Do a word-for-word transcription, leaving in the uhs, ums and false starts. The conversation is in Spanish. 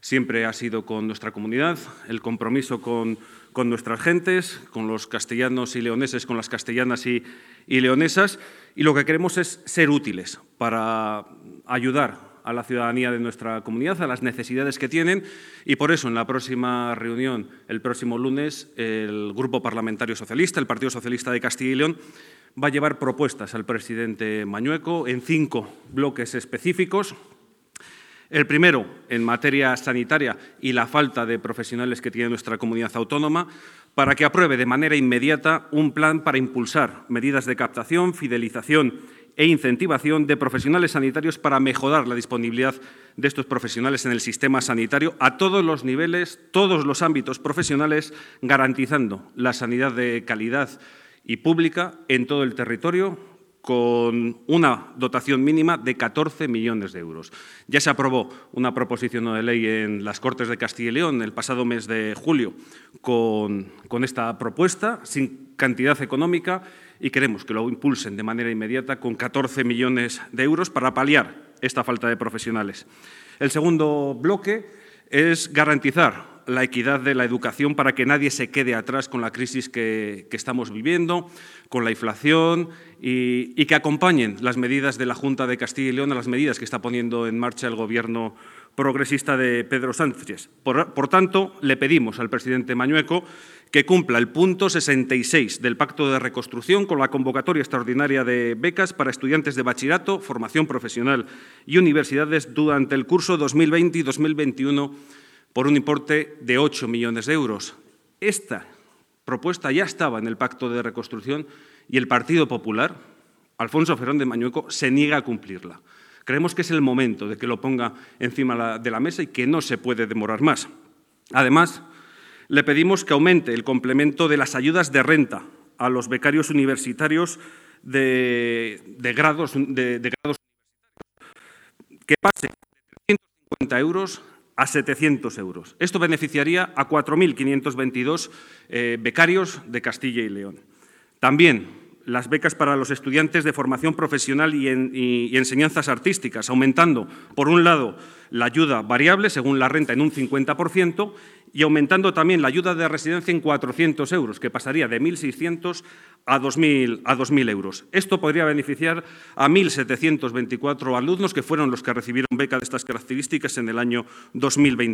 siempre ha sido con nuestra comunidad, el compromiso con, con nuestras gentes, con los castellanos y leoneses, con las castellanas y, y leonesas, y lo que queremos es ser útiles para ayudar a la ciudadanía de nuestra comunidad, a las necesidades que tienen, y por eso en la próxima reunión, el próximo lunes, el Grupo Parlamentario Socialista, el Partido Socialista de Castilla y León, va a llevar propuestas al presidente Mañueco en cinco bloques específicos. El primero, en materia sanitaria y la falta de profesionales que tiene nuestra comunidad autónoma, para que apruebe de manera inmediata un plan para impulsar medidas de captación, fidelización e incentivación de profesionales sanitarios para mejorar la disponibilidad de estos profesionales en el sistema sanitario a todos los niveles, todos los ámbitos profesionales, garantizando la sanidad de calidad y pública en todo el territorio, con una dotación mínima de catorce millones de euros. Ya se aprobó una proposición no de ley en las Cortes de Castilla y León el pasado mes de julio con, con esta propuesta, sin cantidad económica, y queremos que lo impulsen de manera inmediata con catorce millones de euros para paliar esta falta de profesionales. El segundo bloque es garantizar la equidad de la educación para que nadie se quede atrás con la crisis que, que estamos viviendo, con la inflación y, y que acompañen las medidas de la Junta de Castilla y León a las medidas que está poniendo en marcha el Gobierno progresista de Pedro Sánchez. Por, por tanto, le pedimos al presidente Mañueco que cumpla el punto sesenta y seis del Pacto de Reconstrucción con la convocatoria extraordinaria de becas para estudiantes de bachillerato, formación profesional y universidades durante el curso dos mil veinte y dos mil veintiuno por un importe de ocho millones de euros. Esta propuesta ya estaba en el Pacto de Reconstrucción y el Partido Popular, Alfonso Ferrón de Mañueco, se niega a cumplirla. Creemos que es el momento de que lo ponga encima de la mesa y que no se puede demorar más. Además, le pedimos que aumente el complemento de las ayudas de renta a los becarios universitarios de, de, grados, de, de grados universitarios, que pase de trescientos cincuenta euros a setecientos euros. Esto beneficiaría a cuatro mil quinientos veintidós eh, becarios de Castilla y León. También las becas para los estudiantes de formación profesional y, en, y, y enseñanzas artísticas, aumentando, por un lado, la ayuda variable, según la renta, en un cincuenta por ciento, y aumentando también la ayuda de residencia en cuatrocientos euros, que pasaría de mil seiscientos a dos mil euros. Esto podría beneficiar a mil setecientos veinticuatro alumnos, que fueron los que recibieron beca de estas características en el año dos mil veinte.